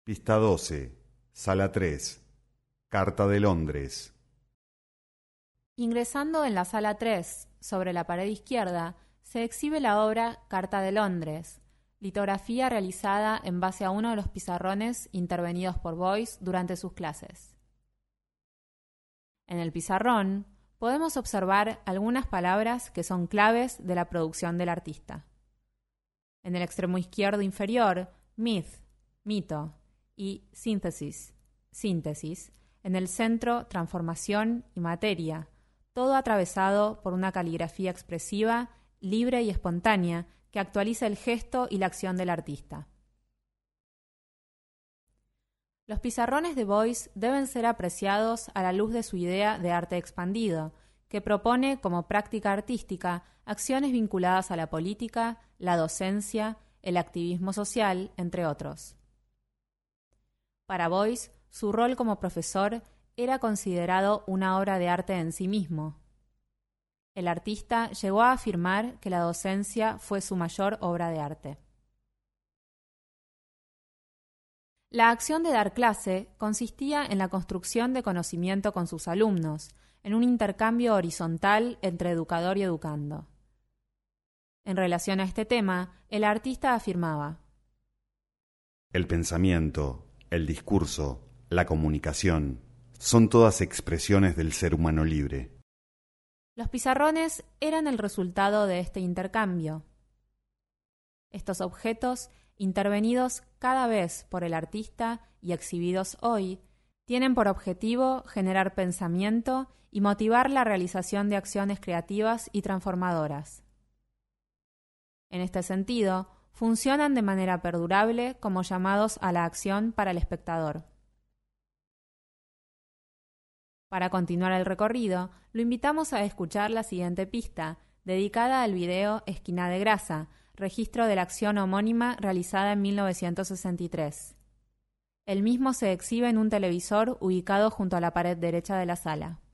Pista 12, Sala 3, Carta de Londres. Ingresando en la sala 3, sobre la pared izquierda, se exhibe la obra Carta de Londres, litografía realizada en base a uno de los pizarrones intervenidos por Boyce durante sus clases. En el pizarrón podemos observar algunas palabras que son claves de la producción del artista. En el extremo izquierdo inferior, myth, mito, y síntesis, síntesis. En el centro, transformación y materia, todo atravesado por una caligrafía expresiva, libre y espontánea que actualiza el gesto y la acción del artista. Los pizarrones de Boyce deben ser apreciados a la luz de su idea de arte expandido, que propone como práctica artística acciones vinculadas a la política, la docencia, el activismo social, entre otros. Para Boyce, su rol como profesor era considerado una obra de arte en sí mismo. El artista llegó a afirmar que la docencia fue su mayor obra de arte. La acción de dar clase consistía en la construcción de conocimiento con sus alumnos, en un intercambio horizontal entre educador y educando. En relación a este tema, el artista afirmaba: El pensamiento, el discurso, la comunicación, son todas expresiones del ser humano libre. Los pizarrones eran el resultado de este intercambio. Estos objetos, intervenidos cada vez por el artista y exhibidos hoy, tienen por objetivo generar pensamiento y motivar la realización de acciones creativas y transformadoras. En este sentido, funcionan de manera perdurable como llamados a la acción para el espectador. Para continuar el recorrido, lo invitamos a escuchar la siguiente pista, dedicada al video Esquina de Grasa, registro de la acción homónima realizada en 1963. El mismo se exhibe en un televisor ubicado junto a la pared derecha de la sala.